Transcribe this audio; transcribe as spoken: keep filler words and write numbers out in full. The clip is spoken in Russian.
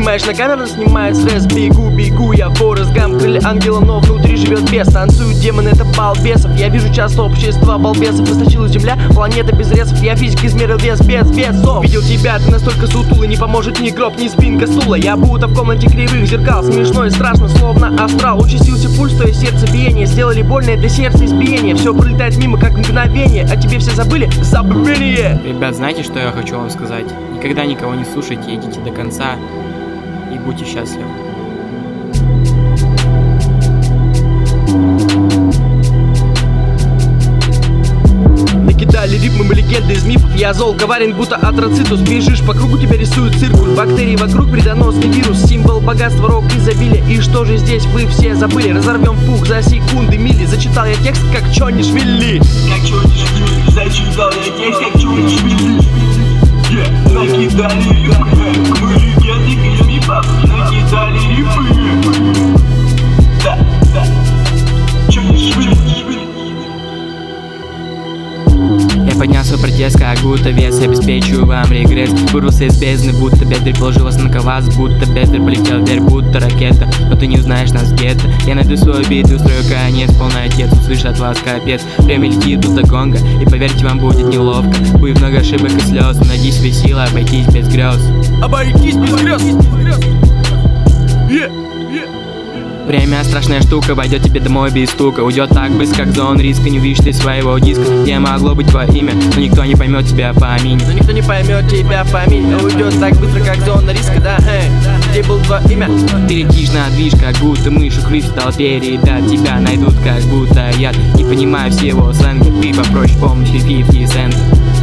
Снимаешь на камеру, снимает стресс. Бегу, бегу, я Форест Гамп. Крылья ангела, но внутри живет бес. Танцуют демоны, это балбесов. Я вижу часто общество балбесов. Источила земля, планета без ресов. Я физик измерил вес без весов. Видел тебя, ты настолько сутулый. Не поможет ни гроб, ни спинка стула. Я будто в комнате кривых зеркал. Смешно и страшно, словно астрал. Участился пульс, то есть сердцебиение. Сделали больно, это сердце избиение. Все пролетает мимо, как мгновение. А тебе все забыли? Забвение. Ребят, знаете, что я хочу вам сказать? Никогда никого не слушайте, идите до конца и будьте счастливы. Накидали ритмом легенды из мифов. Я зол, коварен, будто атроцитус. Бежишь по кругу, тебя рисуют циркуль. Бактерии вокруг, вредоносный вирус. Символ богатства, рок, изобилия. И что же здесь вы все забыли? Разорвем пух за секунды, мили. Зачитал я текст, как Чонишвили. Как Чонишвили, зачитал я текст, как Чонишвили. Yeah. Накидали рифы, мы легенды из мифов. Накидали рифы. Да, да. Чонишвили. Я поднял свой протест, как будто вес. Обеспечу вам регресс. Вырвался из бездны, будто бездарь. Положил вас на коваз, будто бездарь. Полетел вверх, будто ракета. Но ты не узнаешь нас где-то. Я найду свой бит и устрою конец. Полный отец, услышь от вас капец. Время летит будто гонга. И поверьте, вам будет неловко. Будет много ошибок и слез. Найди себе силы, обойтись без грез. Обойтись без грез. Yeah. Время страшная штука, войдет тебе домой без стука. Уйдет так быстро, как зон риска. Не увидишь ты своего диска, где могло быть твое имя. Но никто не поймет тебя по имени. Но никто не поймет тебя по имени. Уйдет так быстро, как зона риска, да, эй. Где был твое имя? Ты летишь на движ, как будто мышь. Укрыв в толпе, ребят, тебя найдут, как будто яд. Не понимаю всего сленга, ты попроще помощи пятьдесят центов.